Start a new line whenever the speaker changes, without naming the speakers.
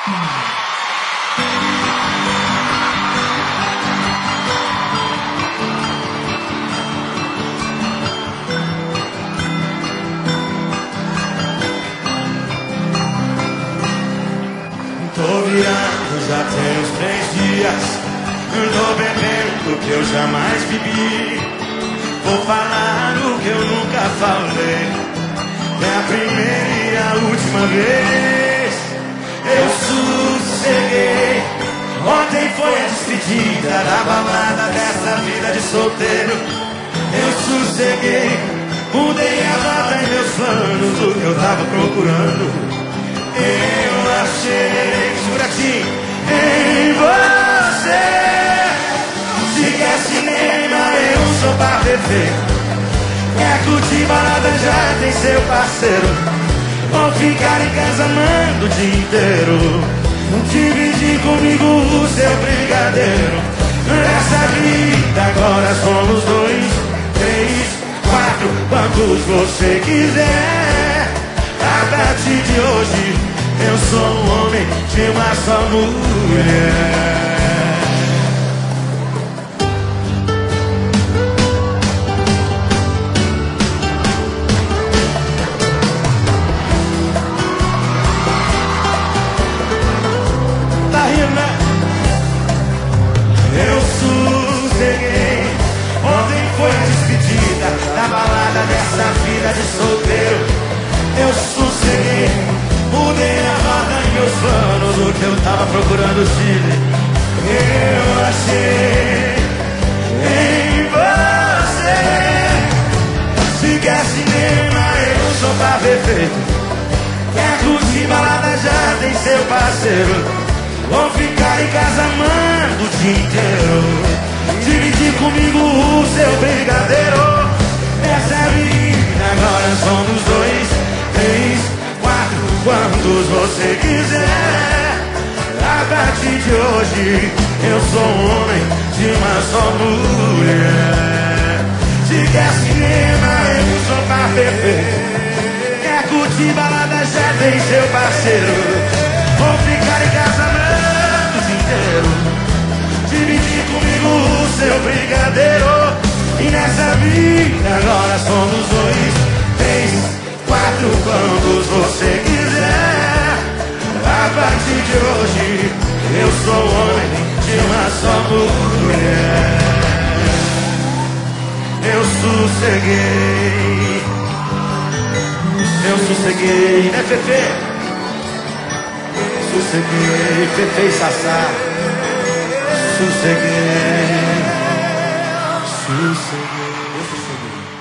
Tô virando, já tem uns 3 dias. Tô bebendo o que eu jamais bebi. Vou falar o que eu nunca falei. É a primeira e a última vez. Eu sosseguei. Ontem foi a despedida da balada dessa vida de solteiro. Eu sosseguei. Mudei a rota em meus planos, o que eu tava procurando. Eu achei, jura assim, em você. Se quer cinema, eu sou par perfeito. Quer curtir balada, já tem seu parceiro. Vou ficar em casa amando o dia inteiro. Dividir comigo o seu brigadeiro. Nessa vida agora somos 2, 3, 4, quantos você quiser. A partir de hoje eu sou um homem de uma só mulher. Tá rindo, né? Eu sosseguei. Ontem foi a despedida da balada dessa vida de solteiro. Eu sosseguei, mudei a rota em meus planos, o que eu tava procurando, Chile. Eu achei em você. Se quer cinema, eu sou par perfeito. Quer curtir balada, já tem seu parceiro. Vou ficar em casa amando o dia inteiro. Dividir comigo o seu brigadeiro. Essa é a vida, agora somos 2, 3, 4, quantos você quiser. A partir de hoje eu sou um homem de uma só mulher. Se quer cinema, eu sou par perfeito. Quer curtir balada, já tem seu parceiro. Vou ficar em casa amando o dia inteiro. Dividir comigo o seu brigadeiro. E nessa vida agora somos 2, 3, 4, quantos você quiser. A partir de hoje eu sou homem de uma só mulher. Eu sosseguei. Eu sosseguei, né, Fefe? Sosseguei, Fefe e Sassá. Sosseguei. Sosseguei. Eu sosseguei.